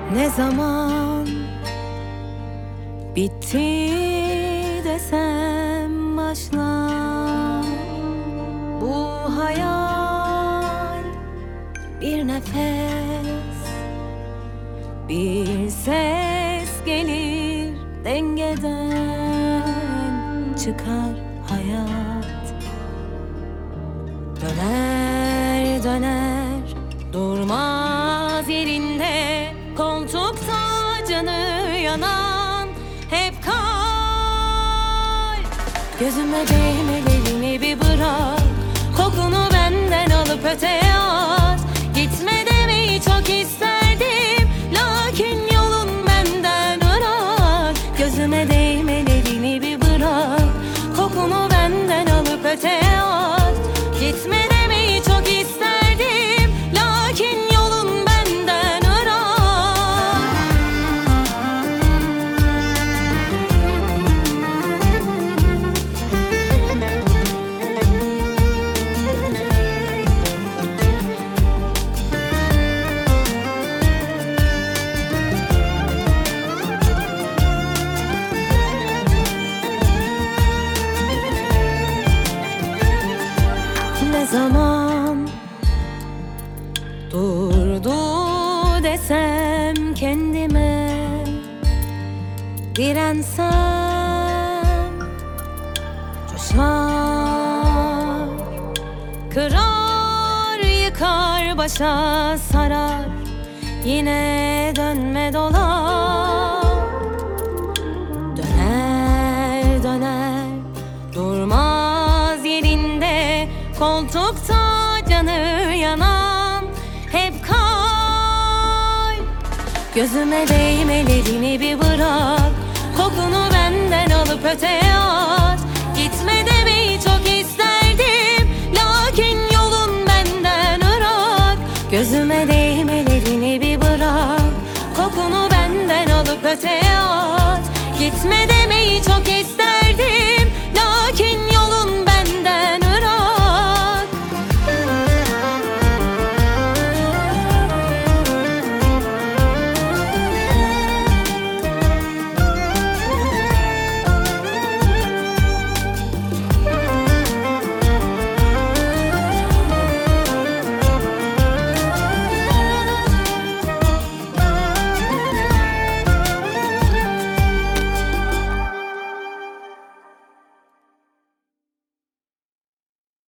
Ne zaman bitti desem başlar bu hayal. Bir nefes, bir ses gelir, dengeden çıkar hayat. Döner döner durmaz yerinde, koltukta canı yanan hep kalp. Gözüme değmelerini bir bırak, kokunu benden alıp öteye at. Gitme demeyi çok isterdim, lakin yolun benden ırak. Gözüme değmelerini bir bırak, kokunu benden alıp öteye at. Gitme demeyi çok isterdim, lakin yolun benden ırak. Ne zaman durdu desem kendime, dirensem coşar, kırar yıkar başa sarar, yine dönme dolar. Döner döner durmaz yerinde, koltukta canı yanan hep kalp. Gözüme değmelerini bir bırak, kokunu benden alıp öteye at. Gitme demeyi çok isterdim, lakin yolun benden ırak. Gözüme değmelerini bir bırak, kokunu benden alıp öteye at. Gitme demeyi çok isterdim,